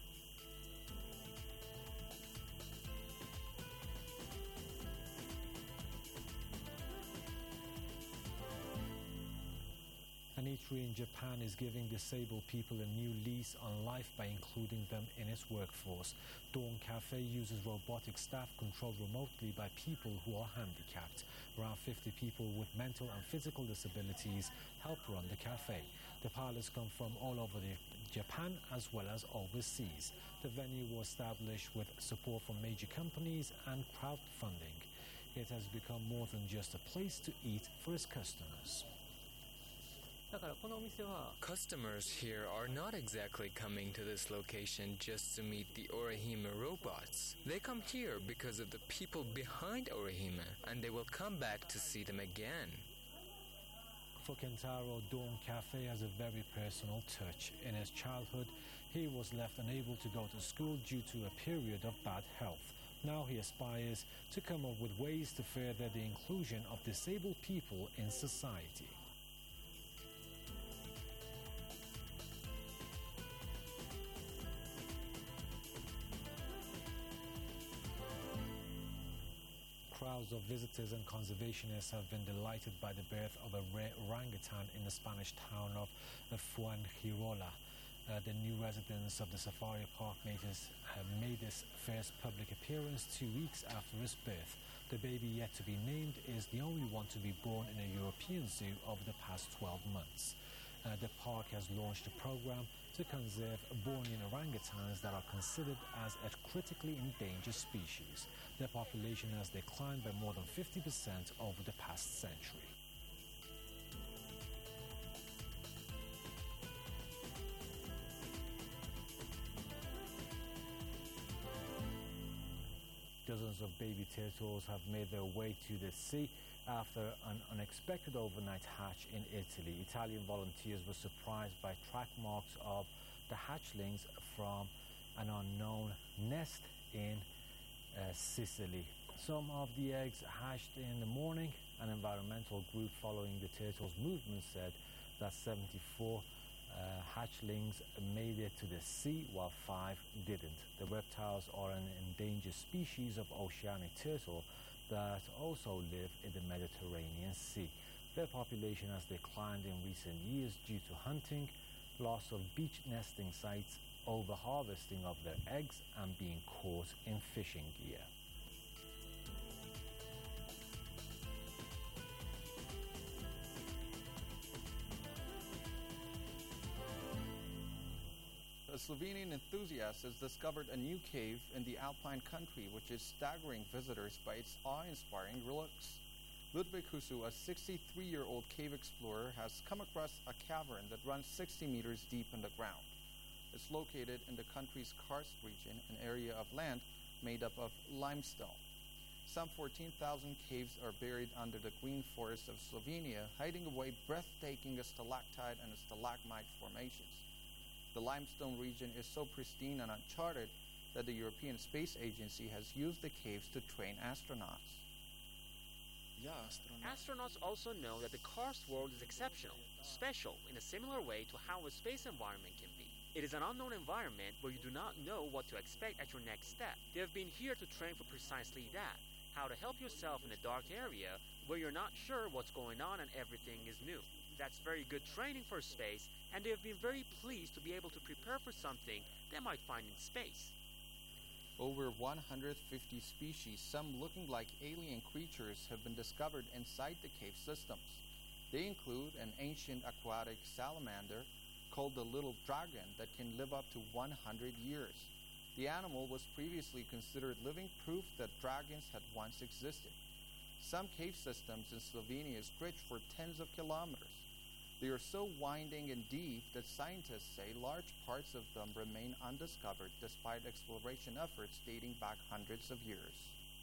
An eatery in Japan is giving disabled people a new lease on life by including them in its workforce. Dawn Cafe uses robotic staff controlled remotely by people who are handicapped. Around fifty people with mental and physical disabilities help run the cafe. The pilots come from all over the Japan as well as overseas. The venue was established with support from major companies and crowdfunding. It has become more than just a place to eat for its customers. Customers here are not exactly coming to this location just to meet the Orihime robots. They come here because of the people behind Orihime, and they will come back to see them again. For Kentaro, Dawn Cafe has a very personal touch. In his childhood, he was left unable to go to school due to a period of bad health. Now he aspires to come up with ways to further the inclusion of disabled people in society. Crowds of visitors and conservationists have been delighted by the birth of a rare orangutan in the Spanish town of Fuengirola. Uh, the new residents of the safari park made, his, uh, made its first public appearance two weeks after its birth. The baby yet to be named is the only one to be born in a European zoo over the past twelve months. Uh, the park has launched a program to conserve Bornean orangutans that are considered as a critically endangered species. Their population has declined by more than fifty percent over the past century. Dozens of baby turtles have made their way to the sea after an unexpected overnight hatch in Italy. Italian volunteers were surprised by track marks of the hatchlings from an unknown nest in uh, Sicily. Some of the eggs hatched in the morning. An environmental group following the turtles' movement said that seventy-four uh, hatchlings made it to the sea while five didn't. The reptiles are an endangered species of oceanic turtle that also live in the Mediterranean Sea. Their population has declined in recent years due to hunting, loss of beach nesting sites, over-harvesting of their eggs, and being caught in fishing gear. a Slovenian enthusiast has discovered a new cave in the Alpine country which is staggering visitors by its awe-inspiring looks. Ludwig Husu, a sixty-three-year-old cave explorer, has come across a cavern that runs sixty meters deep in the ground. It's located in the country's karst region, an area of land made up of limestone. Some fourteen thousand caves are buried under the green forest of Slovenia, hiding away breathtaking stalactite and stalagmite formations. The limestone region is so pristine and uncharted that the European Space Agency has used the caves to train astronauts. Astronauts also know that the karst world is exceptional, special in a similar way to how a space environment can be. It is an unknown environment where you do not know what to expect at your next step. They have been here to train for precisely that, how to help yourself in a dark area where you're not sure what's going on and everything is new. That's very good training for space, and they have been very pleased to be able to prepare for something they might find in space. Over one hundred fifty species, some looking like alien creatures, have been discovered inside the cave systems. They include an ancient aquatic salamander called the little dragon that can live up to one hundred years. The animal was previously considered living proof that dragons had once existed. Some cave systems in Slovenia stretch for tens of kilometers. They are so winding and deep that scientists say large parts of them remain undiscovered despite exploration efforts dating back hundreds of years.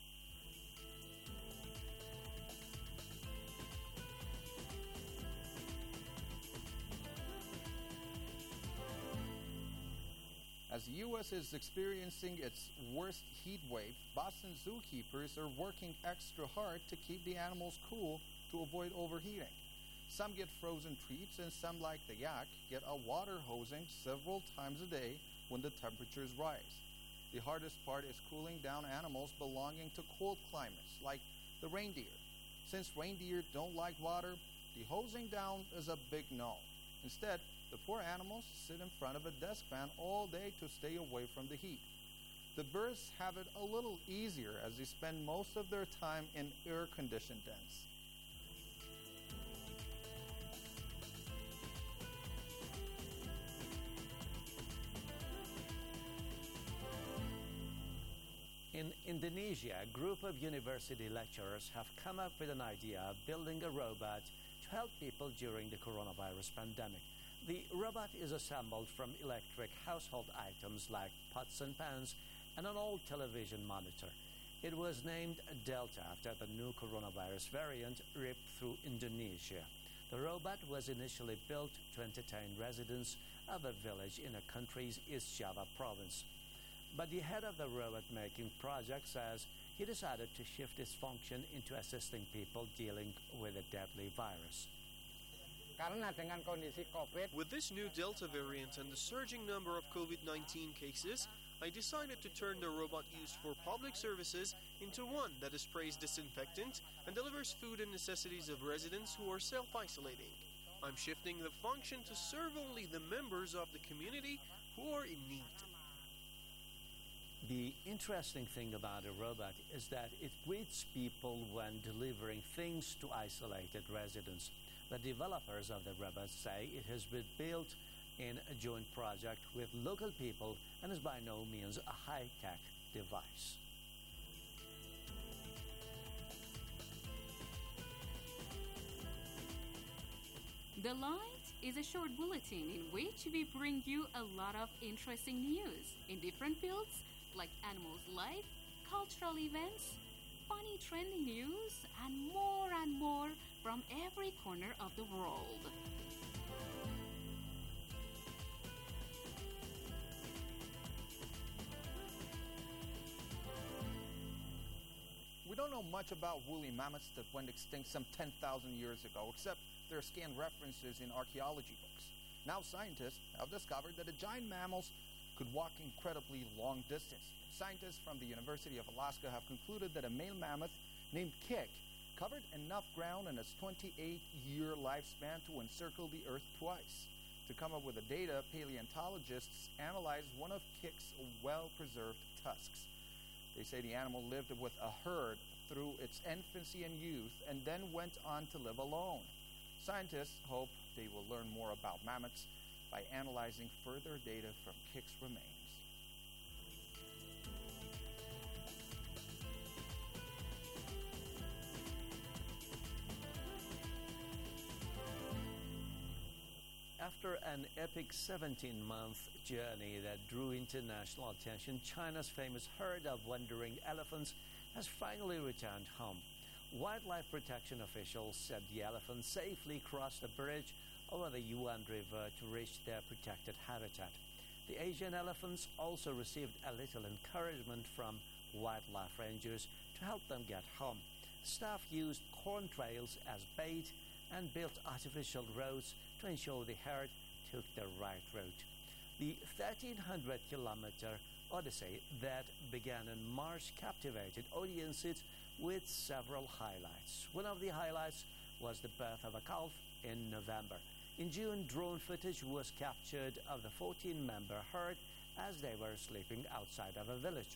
As the U S is experiencing its worst heat wave, Boston zookeepers are working extra hard to keep the animals cool to avoid overheating. Some get frozen treats, and some, like the yak, get a water hosing several times a day when the temperatures rise. The hardest part is cooling down animals belonging to cold climates, like the reindeer. Since reindeer don't like water, the hosing down is a big no. Instead, the poor animals sit in front of a desk fan all day to stay away from the heat. The birds have it a little easier as they spend most of their time in air-conditioned dens. In Indonesia, a group of university lecturers have come up with an idea of building a robot to help people during the coronavirus pandemic. The robot is assembled from electric household items like pots and pans and an old television monitor. It was named Delta after the new coronavirus variant ripped through Indonesia. The robot was initially built to entertain residents of a village in the country's East Java province. But the head of the robot-making project says he decided to shift its function into assisting people dealing with a deadly virus. With this new Delta variant and the surging number of COVID nineteen cases, I decided to turn the robot used for public services into one that sprays disinfectant and delivers food and necessities of residents who are self-isolating. I'm shifting the function to serve only the members of the community who are in need. The interesting thing about a robot is that it greets people when delivering things to isolated residents. The developers of the robot say it has been built in a joint project with local people and is by no means a high-tech device. The Light is a short bulletin in which we bring you a lot of interesting news in different fields like animals' life, cultural events, funny trending news, and more and more from every corner of the world. We don't know much about woolly mammoths that went extinct some ten thousand years ago, except their scant references in archaeology books. Now scientists have discovered that the giant mammals could walk incredibly long distance. Scientists from the University of Alaska have concluded that a male mammoth named Kik covered enough ground in its twenty-eight year lifespan to encircle the Earth twice. To come up with the data, paleontologists analyzed one of Kik's well-preserved tusks. They say the animal lived with a herd through its infancy and youth and then went on to live alone. Scientists hope they will learn more about mammoths by analyzing further data from Kik's remains. After an epic seventeen-month journey that drew international attention, China's famous herd of wandering elephants has finally returned home. Wildlife protection officials said the elephants safely crossed the bridge over the Yuan River to reach their protected habitat. The Asian elephants also received a little encouragement from wildlife rangers to help them get home. Staff used corn trails as bait and built artificial roads to ensure the herd took the right route. The thirteen hundred kilometer odyssey that began in March captivated audiences with several highlights. One of the highlights was the birth of a calf in November. In June, drone footage was captured of the fourteen-member herd as they were sleeping outside of a village.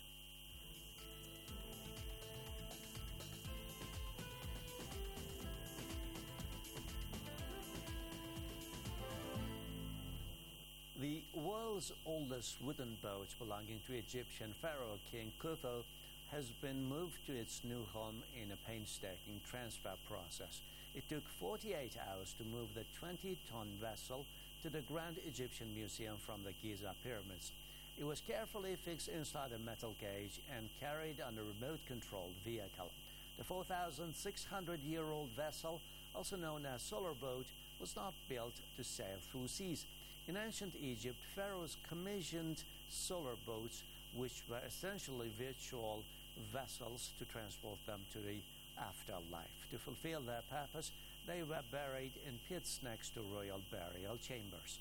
The world's oldest wooden boat belonging to Egyptian pharaoh King Khufu has been moved to its new home in a painstaking transfer process. It took forty-eight hours to move the twenty-ton vessel to the Grand Egyptian Museum from the Giza pyramids. It was carefully fixed inside a metal cage and carried on a remote-controlled vehicle. The four thousand six hundred year old vessel, also known as solar boat, was not built to sail through seas. In ancient Egypt, pharaohs commissioned solar boats, which were essentially virtual vessels to transport them to the afterlife. To fulfill their purpose, they were buried in pits next to royal burial chambers.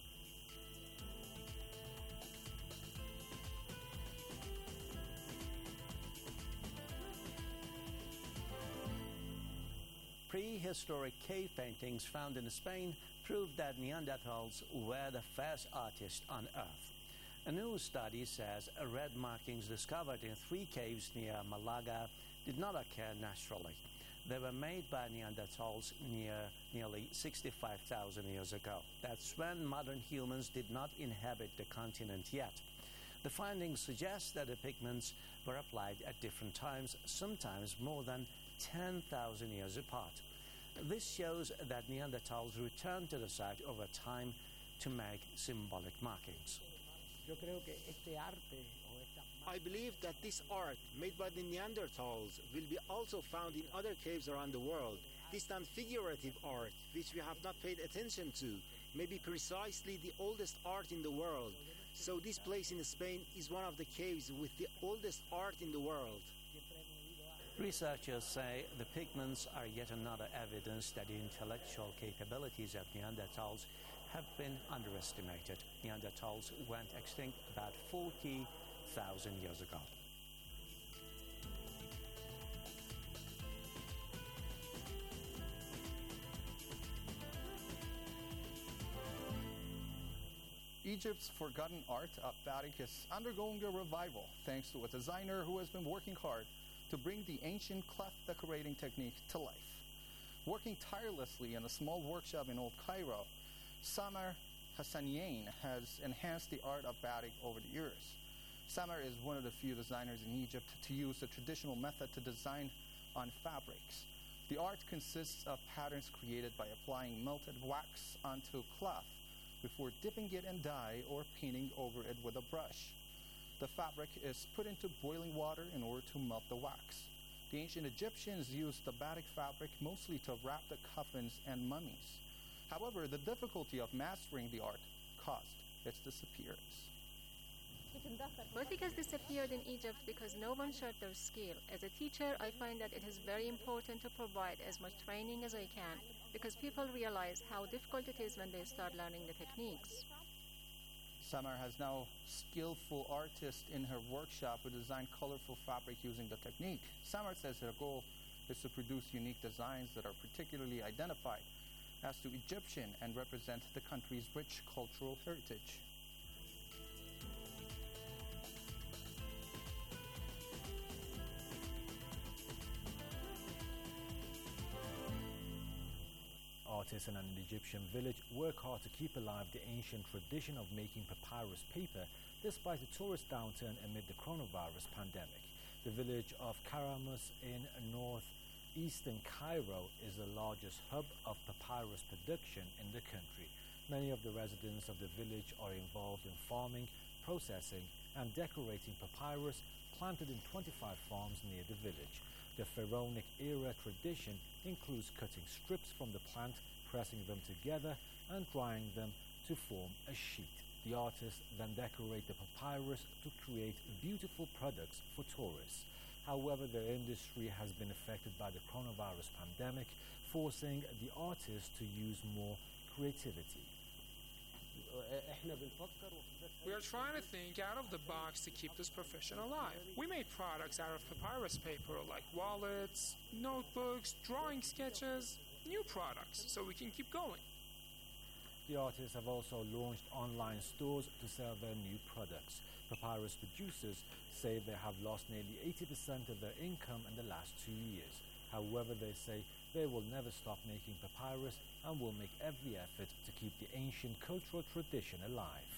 Prehistoric cave paintings found in Spain prove that Neanderthals were the first artists on Earth. A new study says red markings discovered in three caves near Malaga did not occur naturally. They were made by Neanderthals near nearly sixty-five thousand years ago. That's when modern humans did not inhabit the continent yet. The findings suggest that the pigments were applied at different times, sometimes more than ten thousand years apart. This shows that Neanderthals returned to the site over time to make symbolic markings. I believe that this art made by the Neanderthals will be also found in other caves around the world. This non-figurative art, which we have not paid attention to, may be precisely the oldest art in the world. So this place in Spain is one of the caves with the oldest art in the world. Researchers say the pigments are yet another evidence that the intellectual capabilities of Neanderthals have been underestimated. Neanderthals went extinct about forty thousand years ago. Egypt's forgotten art of batik is undergoing a revival thanks to a designer who has been working hard to bring the ancient cloth decorating technique to life. Working tirelessly in a small workshop in Old Cairo, Samar Hassanian has enhanced the art of batik over the years. Samar is one of the few designers in Egypt to use the traditional method to design on fabrics. The art consists of patterns created by applying melted wax onto cloth before dipping it in dye or painting over it with a brush. The fabric is put into boiling water in order to melt the wax. The ancient Egyptians used the batik fabric mostly to wrap the coffins and mummies. However, the difficulty of mastering the art caused its disappearance. Batik has disappeared in Egypt because no one shared their skill. As a teacher, I find that it is very important to provide as much training as I can because people realize how difficult it is when they start learning the techniques. Samar has now skillful artists in her workshop who design colorful fabric using the technique. Samar says her goal is to produce unique designs that are particularly identified as to Egyptian and represent the country's rich cultural heritage. Our artists in an Egyptian village work hard to keep alive the ancient tradition of making papyrus paper despite the tourist downturn amid the coronavirus pandemic. The village of Karamus in northeastern Cairo is the largest hub of papyrus production in the country. Many of the residents of the village are involved in farming, processing, and decorating papyrus planted in twenty-five farms near the village. The Pharaonic era tradition includes cutting strips from the plant, pressing them together, and drying them to form a sheet. The artists then decorate the papyrus to create beautiful products for tourists. However, the industry has been affected by the coronavirus pandemic, forcing the artists to use more creativity. We are trying to think out of the box to keep this profession alive. We made products out of papyrus paper like wallets, notebooks, drawing sketches, new products, so we can keep going. The artists have also launched online stores to sell their new products. Papyrus producers say they have lost nearly eighty percent of their income in the last two years. However, they say they will never stop making papyrus and will make every effort to keep the ancient cultural tradition alive.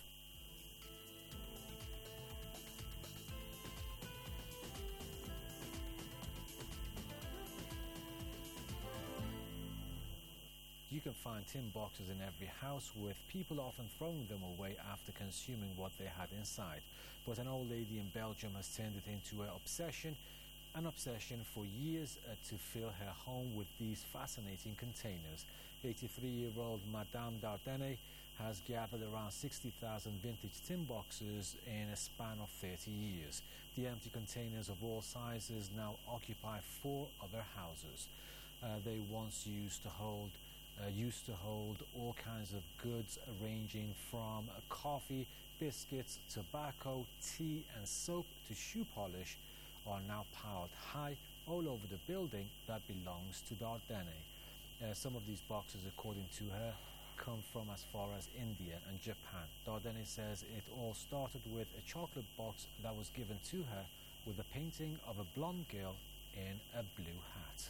You can find tin boxes in every house, with people often throwing them away after consuming what they had inside. But an old lady in Belgium has turned it into an obsession, an obsession for years uh, to fill her home with these fascinating containers. eighty-three-year-old Madame Dardenne has gathered around sixty thousand vintage tin boxes in a span of thirty years. The empty containers of all sizes now occupy four of her houses. Uh, they once used to hold Uh, used to hold all kinds of goods ranging from uh, coffee, biscuits, tobacco, tea and soap to shoe polish, are now piled high all over the building that belongs to Dardenne. Uh, some of these boxes, according to her, come from as far as India and Japan. Dardenne says it all started with a chocolate box that was given to her with a painting of a blonde girl in a blue hat.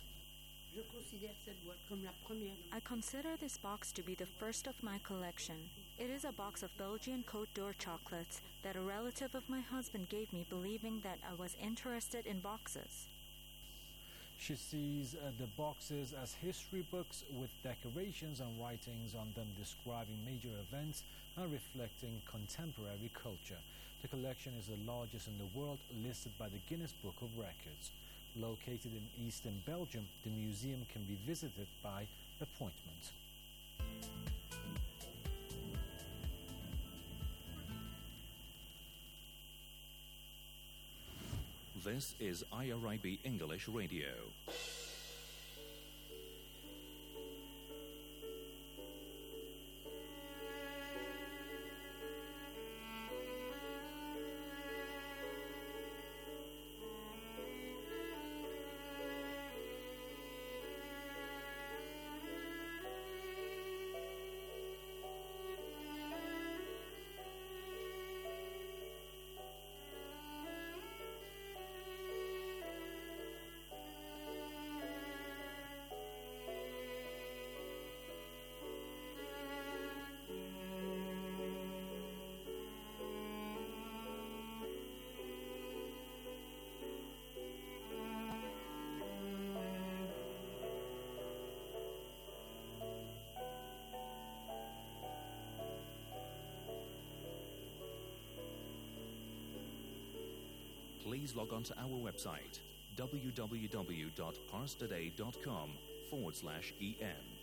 I consider this box to be the first of my collection. It is a box of Belgian Côte d'Or chocolates that a relative of my husband gave me, believing that I was interested in boxes. She sees uh, the boxes as history books with decorations and writings on them describing major events and reflecting contemporary culture. The collection is the largest in the world, listed by the Guinness Book of Records. Located in eastern Belgium, the museum can be visited by appointment. This is I R I B English Radio. Please log on to our website, w w w dot pars today dot com forward slash E N.